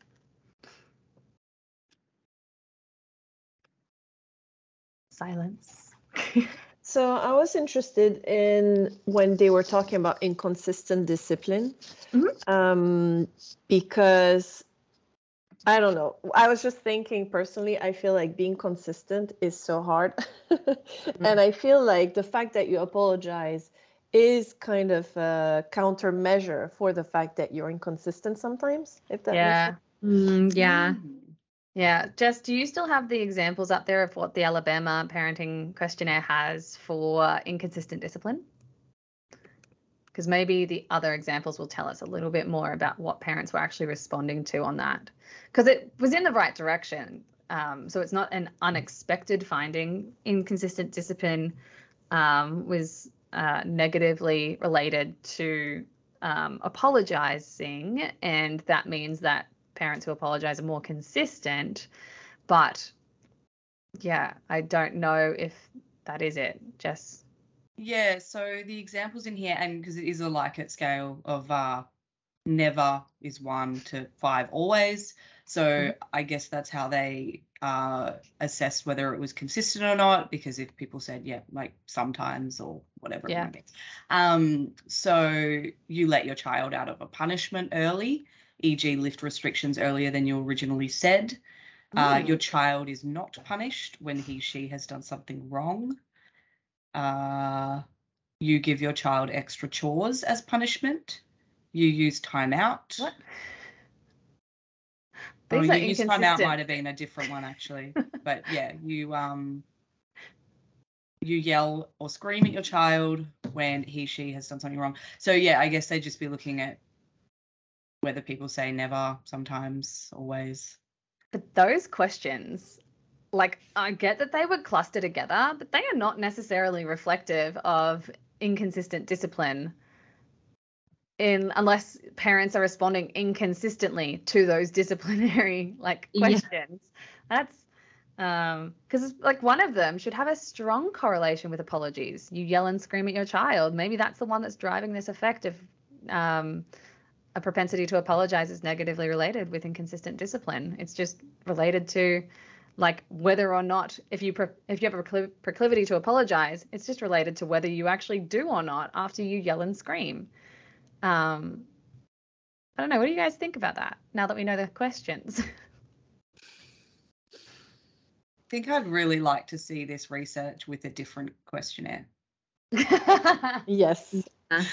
Silence. So I was interested in when they were talking about inconsistent discipline, Mhm. um, because I don't know. I was just thinking personally, I feel like being consistent is so hard. And I feel like the fact that you apologize is kind of a countermeasure for the fact that you're inconsistent sometimes, if that makes Yeah. sense. Mm, yeah. Yeah. Jess, do you still have the examples up there of what the Alabama parenting questionnaire has for inconsistent discipline? Because maybe the other examples will tell us a little bit more about what parents were actually responding to on that. Because it was in the right direction. Um, so it's not an unexpected finding. Inconsistent discipline um, was uh, negatively related to um, apologizing, and that means that parents who apologize are more consistent. But yeah, I don't know if that is it, Jess. Yeah, so the examples in here, and because it is a Likert scale of uh, never is one to five always. So mm-hmm. I guess that's how they uh, assess whether it was consistent or not, because if people said, yeah, like sometimes or whatever yeah. it might be. Um, so you let your child out of a punishment early, for example lift restrictions earlier than you originally said. Uh, your child is not punished when he, she has done something wrong. Uh, you give your child extra chores as punishment. You use timeout. What? Oh, you use timeout might have been a different one actually, but yeah, you um, you yell or scream at your child when he, she has done something wrong. So yeah, I guess they'd just be looking at whether people say never, sometimes, always. But those questions, like, I get that they were clustered together, but they are not necessarily reflective of inconsistent discipline in unless parents are responding inconsistently to those disciplinary like questions. Yeah. That's um because like one of them should have a strong correlation with apologies. You yell and scream at your child. Maybe that's the one that's driving this effect of um a propensity to apologize is negatively related with inconsistent discipline. It's just related to like whether or not if you pro- if you have a procliv- proclivity to apologize, it's just related to whether you actually do or not after you yell and scream. Um, I don't know. What do you guys think about that now that we know the questions? I think I'd really like to see this research with a different questionnaire. Yes.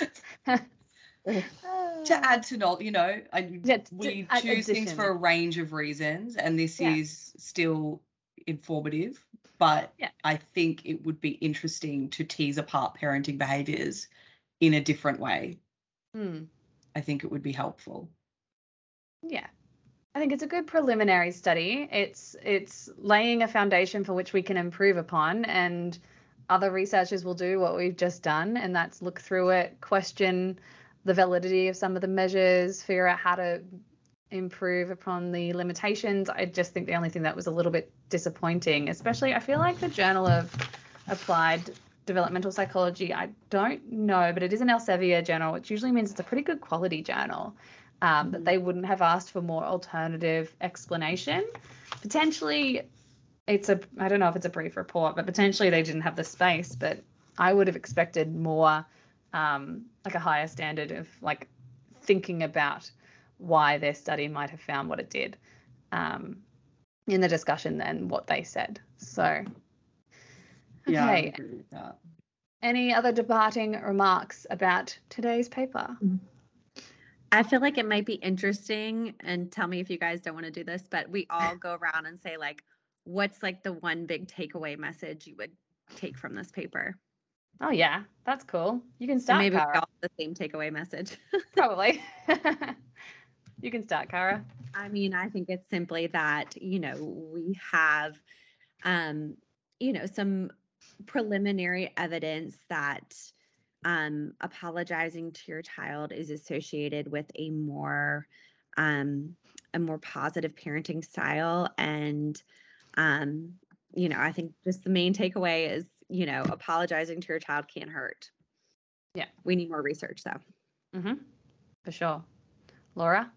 To add to not, you know, I, yeah, we to, choose addition. things for a range of reasons, and this yeah. is still informative, but yeah. I think it would be interesting to tease apart parenting behaviours in a different way. Hmm. I think it would be helpful. Yeah. I think it's a good preliminary study. It's it's laying a foundation for which we can improve upon, and other researchers will do what we've just done, and that's look through it, question the validity of some of the measures, figure out how to improve upon the limitations. I just think the only thing that was a little bit disappointing, especially I feel like the Journal of Applied Developmental Psychology, I don't know, but it is an Elsevier journal, which usually means it's a pretty good quality journal, um, mm-hmm. that they wouldn't have asked for more alternative explanation. Potentially it's a, I don't know if it's a brief report, but potentially they didn't have the space, but I would have expected more, um, like a higher standard of like thinking about why their study might have found what it did um, in the discussion than what they said. So, okay. Yeah, I agree with that. Any other departing remarks about today's paper? I feel like it might be interesting, and tell me if you guys don't want to do this, but we all go around and say like, what's like the one big takeaway message you would take from this paper? Oh yeah, that's cool. You can start. And maybe Cara. we all have the same takeaway message. Probably. You can start, Cara. I mean, I think it's simply that, you know, we have, um, you know, some preliminary evidence that um, apologizing to your child is associated with a more, um, a more positive parenting style. And, um, you know, I think just the main takeaway is, you know, apologizing to your child can't hurt. Yeah. We need more research though. Mm-hmm. For sure. Laura?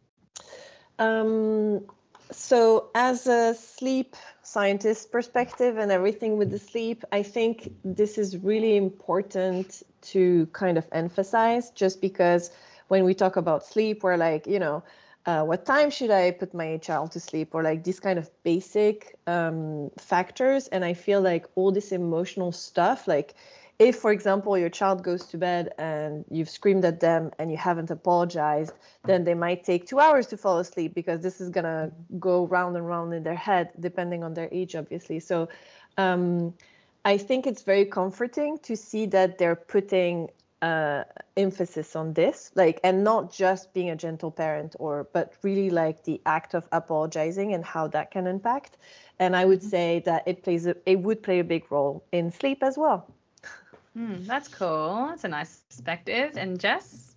Um, so as a sleep scientist perspective and everything with the sleep, I think this is really important to kind of emphasize, just because when we talk about sleep, we're like, you know, uh, what time should I put my child to sleep, or like these kind of basic um, factors. And I feel like all this emotional stuff, like if, for example, your child goes to bed and you've screamed at them and you haven't apologized, then they might take two hours to fall asleep, because this is going to go round and round in their head, depending on their age, obviously. So um, I think it's very comforting to see that they're putting uh, emphasis on this, like, and not just being a gentle parent, or but really like the act of apologizing and how that can impact. And I would say that it plays a, it would play a big role in sleep as well. Mm, that's cool. That's a nice perspective. And Jess?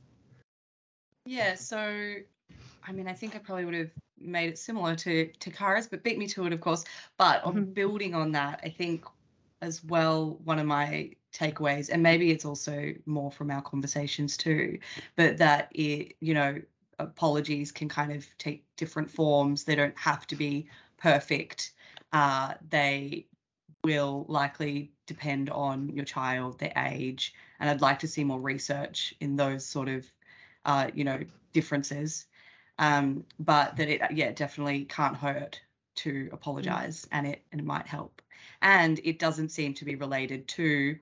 Yeah, so I mean, I think I probably would have made it similar to to Kara's, but beat me to it, of course. But on building on that, I think as well, one of my takeaways, and maybe it's also more from our conversations too, but that it, you know, apologies can kind of take different forms. They don't have to be perfect. Uh, they will likely depend on your child, their age, and I'd like to see more research in those sort of, uh, you know, differences. Um, but that it, yeah, definitely can't hurt to apologize, and it and it might help. And it doesn't seem to be related to,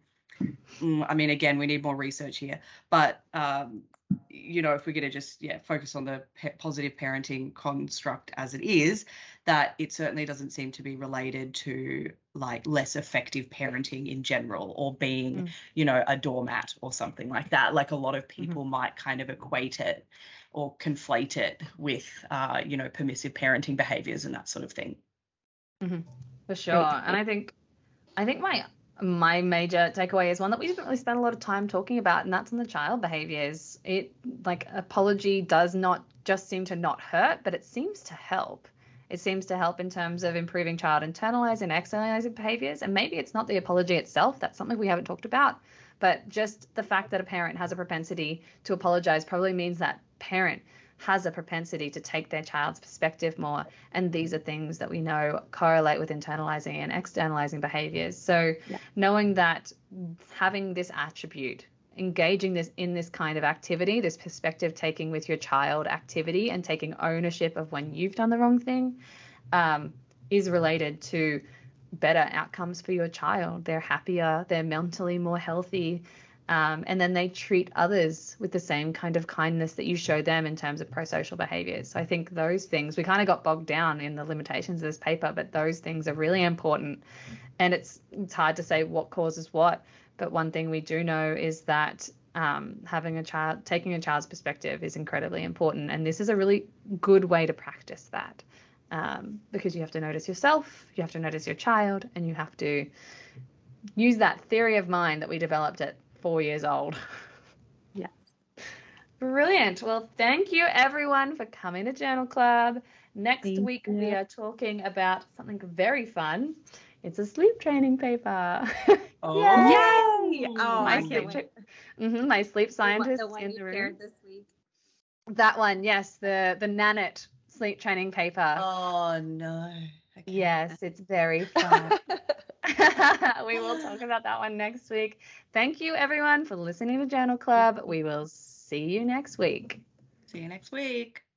mm, I mean, again, we need more research here, but um, you know, if we're going to just yeah focus on the pe- positive parenting construct as it is, that it certainly doesn't seem to be related to like less effective parenting in general, or being, mm. you know, a doormat or something like that. Like a lot of people mm-hmm. might kind of equate it or conflate it with, uh, you know, permissive parenting behaviors and that sort of thing. Mm-hmm. For sure. And I think, I think my my major takeaway is one that we didn't really spend a lot of time talking about, and that's on the child behaviors. It, like, apology does not just seem to not hurt, but it seems to help. It seems to help in terms of improving child internalizing and externalizing behaviors. And maybe it's not the apology itself. That's something we haven't talked about. But just the fact that a parent has a propensity to apologize probably means that parent has a propensity to take their child's perspective more. And these are things that we know correlate with internalizing and externalizing behaviors. So yeah. knowing that having this attribute, engaging this in this kind of activity, this perspective taking with your child activity, and taking ownership of when you've done the wrong thing, um, is related to better outcomes for your child. They're happier, they're mentally more healthy, um, and then they treat others with the same kind of kindness that you show them in terms of prosocial behaviors. So I think those things, we kind of got bogged down in the limitations of this paper, but those things are really important. And it's it's hard to say what causes what, but one thing we do know is that um, having a child, taking a child's perspective is incredibly important. And this is a really good way to practice that. Um, because you have to notice yourself, you have to notice your child, and you have to use that theory of mind that we developed at four years old. Yeah. Brilliant. Well, thank you everyone for coming to Journal Club. Next thank week you. we are talking about something very fun. It's a sleep training paper. Oh, yay! Oh, my I sleep can't wait. Mm-hmm, my sleep scientist the one in you the room. shared this week. That one, yes, the the Nanette sleep training paper. Oh no. Okay. Yes, it's very fun. We will talk about that one next week. Thank you everyone for listening to Journal Club. We will see you next week. See you next week.